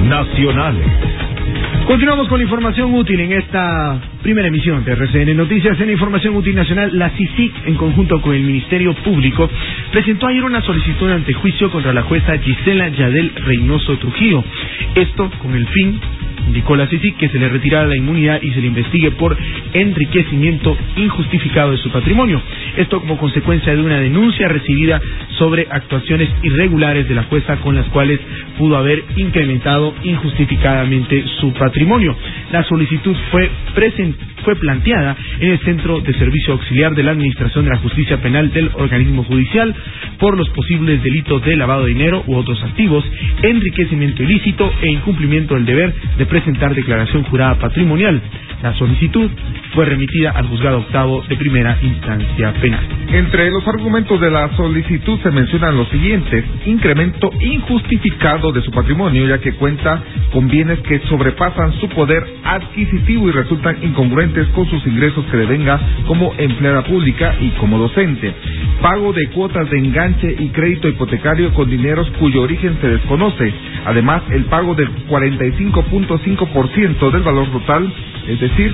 nacionales. Continuamos con la información útil en esta primera emisión de RCN Noticias. En la información útil nacional, la CICIG, en conjunto con el Ministerio Público, presentó ayer una solicitud de antejuicio contra la jueza Gisela Yadel Reynoso Trujillo. Esto con el fin, indicó la CICIG, que se le retirara la inmunidad y se le investigue por enriquecimiento injustificado de su patrimonio. Esto como consecuencia de una denuncia recibida sobre actuaciones irregulares de la jueza con las cuales pudo haber incrementado injustificadamente su patrimonio. La solicitud fue planteada en el Centro de Servicio Auxiliar de la Administración de la Justicia Penal del organismo judicial por los posibles delitos de lavado de dinero u otros activos, enriquecimiento ilícito e incumplimiento del deber de presentar declaración jurada patrimonial. La solicitud fue remitida al Juzgado Octavo de Primera Instancia Penal. Entre los argumentos de la solicitud se mencionan los siguientes: incremento injustificado de su patrimonio, ya que cuenta con bienes que sobrepasan su poder adquisitivo y resultan incongruentes con sus ingresos que devenga como empleada pública y como docente. Pago de cuotas de enganche y crédito hipotecario con dineros cuyo origen se desconoce. Además, el pago del 45.5% del valor total, es decir,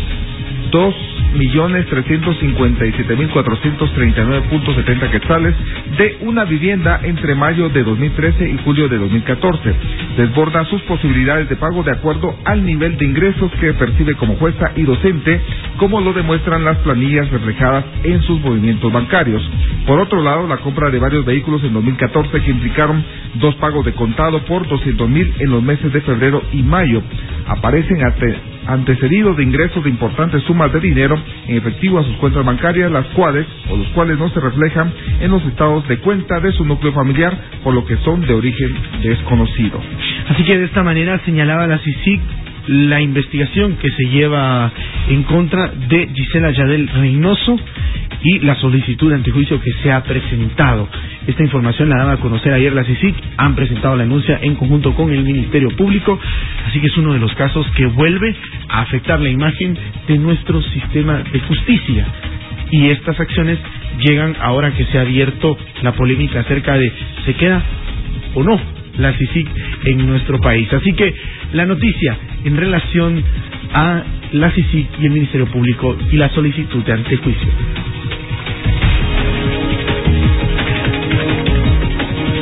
2.357.439.70 quetzales de una vivienda entre mayo de 2013 y julio de 2014. Desborda sus posibilidades de pago de acuerdo al nivel de ingresos que percibe como jueza y docente, como lo demuestran las planillas reflejadas en sus movimientos bancarios. Por otro lado, la compra de varios vehículos en 2014 que implicaron 2 pagos de contado por 200.000 en los meses de febrero y mayo. Aparecen antecedidos de ingresos de importantes sumas de dinero en efectivo a sus cuentas bancarias, los cuales no se reflejan en los estados de cuenta de su núcleo familiar, por lo que son de origen desconocido. Así que de esta manera señalaba la CICIG la investigación que se lleva en contra de Gisela Yadel Reynoso y la solicitud de antejuicio que se ha presentado. Esta información la daba a conocer ayer la CICIG. Han presentado la denuncia en conjunto con el Ministerio Público, así que es uno de los casos que vuelve a afectar la imagen de nuestro sistema de justicia. Y estas acciones llegan ahora que se ha abierto la polémica acerca de ¿se queda o no la CICIG en nuestro país? Así que la noticia en relación a la CICIG y el Ministerio Público y la solicitud de antejuicio.